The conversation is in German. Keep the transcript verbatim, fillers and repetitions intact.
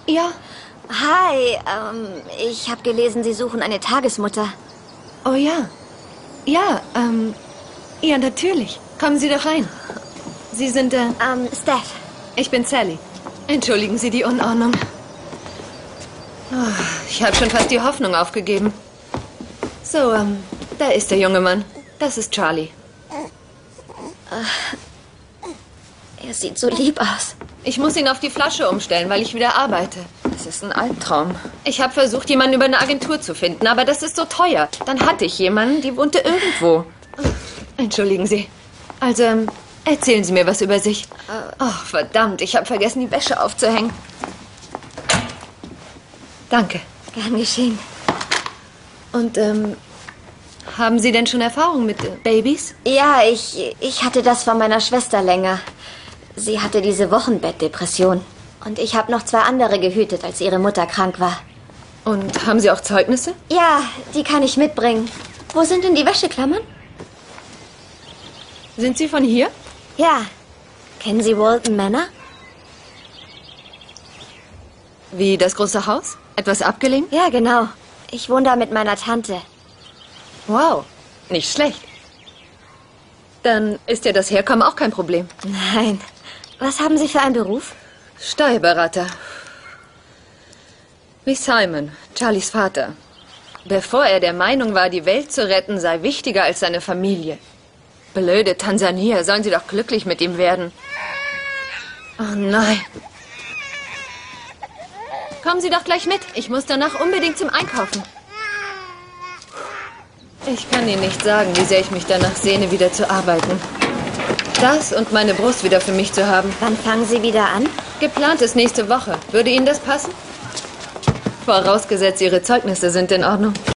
Ja. Hi, ähm, ich habe gelesen, Sie suchen eine Tagesmutter. Oh ja. Ja, ähm, ja, natürlich. Kommen Sie doch rein. Sie sind, äh... Ähm, Steph. Ich bin Sally. Entschuldigen Sie die Unordnung. Oh, ich habe schon fast die Hoffnung aufgegeben. So, ähm, da ist der junge Mann. Das ist Charlie. Er sieht so lieb aus. Ich muss ihn auf die Flasche umstellen, weil ich wieder arbeite. Das ist ein Albtraum. Ich habe versucht, jemanden über eine Agentur zu finden, aber das ist so teuer. Dann hatte ich jemanden, die wohnte irgendwo. Entschuldigen Sie. Also, ähm, erzählen Sie mir was über sich. Oh, verdammt, ich habe vergessen, die Wäsche aufzuhängen. Danke. Gern geschehen. Und, ähm, haben Sie denn schon Erfahrung mit äh, Babys? Ja, ich, ich hatte das von meiner Schwester länger. Sie hatte diese Wochenbettdepression. Und ich habe noch zwei andere gehütet, als ihre Mutter krank war. Und haben Sie auch Zeugnisse? Ja, die kann ich mitbringen. Wo sind denn die Wäscheklammern? Sind Sie von hier? Ja. Kennen Sie Walton Manor? Wie das große Haus? Etwas abgelegen? Ja, genau. Ich wohne da mit meiner Tante. Wow, nicht schlecht. Dann ist ja das Herkommen auch kein Problem. Nein. Was haben Sie für einen Beruf? Steuerberater. Wie Simon, Charlies Vater. Bevor er der Meinung war, die Welt zu retten, sei wichtiger als seine Familie. Blöde Tansania, sollen Sie doch glücklich mit ihm werden. Oh nein. Kommen Sie doch gleich mit. Ich muss danach unbedingt zum Einkaufen. Ich kann Ihnen nicht sagen, wie sehr ich mich danach sehne, wieder zu arbeiten. Das und meine Brust wieder für mich zu haben. Wann fangen Sie wieder an? Geplant ist nächste Woche. Würde Ihnen das passen? Vorausgesetzt, Ihre Zeugnisse sind in Ordnung.